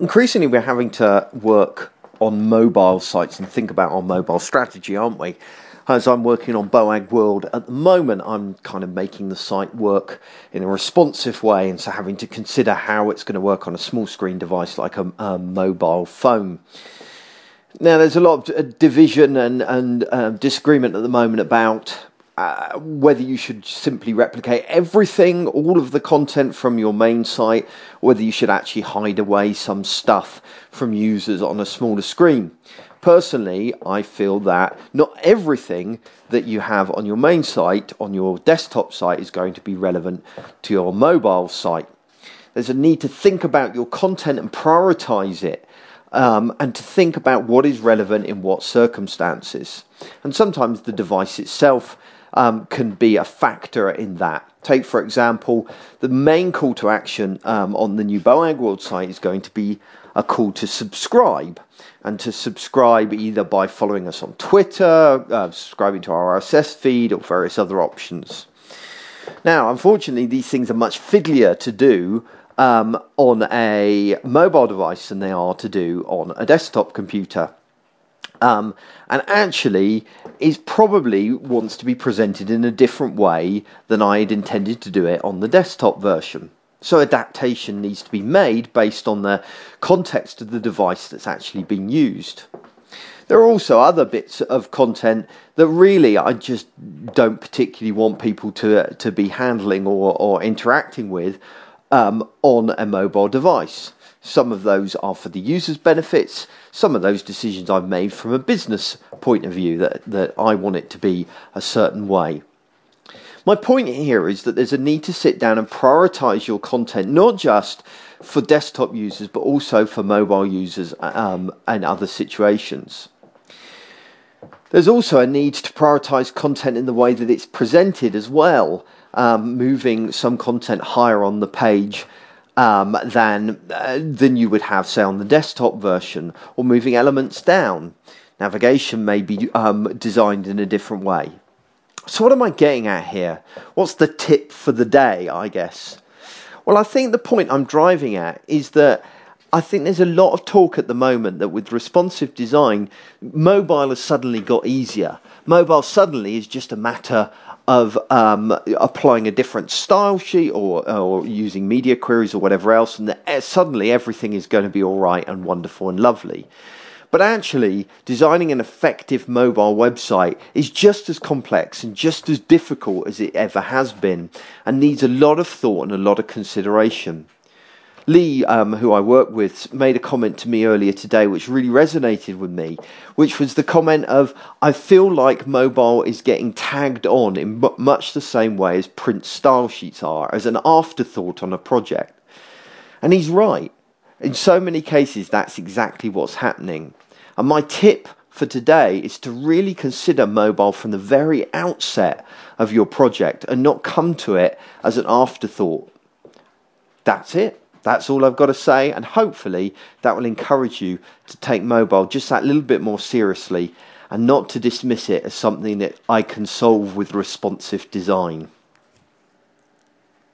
Increasingly, we're having to work on mobile sites and think about our mobile strategy, aren't we? As I'm working on Boag World at the moment, I'm kind of making the site work in a responsive way, and so having to consider how it's going to work on a small screen device like a mobile phone. Now, there's a lot of division and disagreement at the moment about whether you should simply replicate everything, all of the content from your main site, or whether you should actually hide away some stuff from users on a smaller screen. Personally, I feel that not everything that you have on your main site, on your desktop site, is going to be relevant to your mobile site. There's a need to think about your content and prioritize it. And to think about what is relevant in what circumstances. And sometimes the device itself can be a factor in that. Take, for example, the main call to action on the new Boag World site is going to be a call to subscribe. And to subscribe either by following us on Twitter, subscribing to our RSS feed, or various other options. Now, unfortunately, these things are much fiddlier to do on a mobile device than they are to do on a desktop computer. And actually, it probably wants to be presented in a different way than I had intended to do it on the desktop version. So adaptation needs to be made based on the context of the device that's actually being used. There are also other bits of content that really I just don't particularly want people to be handling or interacting with on a mobile device. Some of those are for the user's benefits. Some of those decisions I've made from a business point of view that I want it to be a certain way. My point here is that there's a need to sit down and prioritize your content, not just for desktop users, but also for mobile users and other situations. There's also a need to prioritize content in the way that it's presented as well, moving some content higher on the page than you would have, say, on the desktop version, or moving elements down. Navigation may be designed in a different way. So what am I getting at here? What's the tip for the day, I guess? Well, I think the point I'm driving at is that I think there's a lot of talk at the moment that with responsive design, mobile has suddenly got easier. Mobile suddenly is just a matter of applying a different style sheet or using media queries or whatever else, and suddenly everything is going to be all right and wonderful and lovely. But actually, designing an effective mobile website is just as complex and just as difficult as it ever has been, and needs a lot of thought and a lot of consideration. Lee, who I work with, made a comment to me earlier today which really resonated with me, which was the comment of, I feel like mobile is getting tagged on in much the same way as print style sheets are, as an afterthought on a project. And he's right. In so many cases, that's exactly what's happening. And my tip for today is to really consider mobile from the very outset of your project and not come to it as an afterthought. That's it. That's all I've got to say, and hopefully that will encourage you to take mobile just that little bit more seriously and not to dismiss it as something that I can solve with responsive design.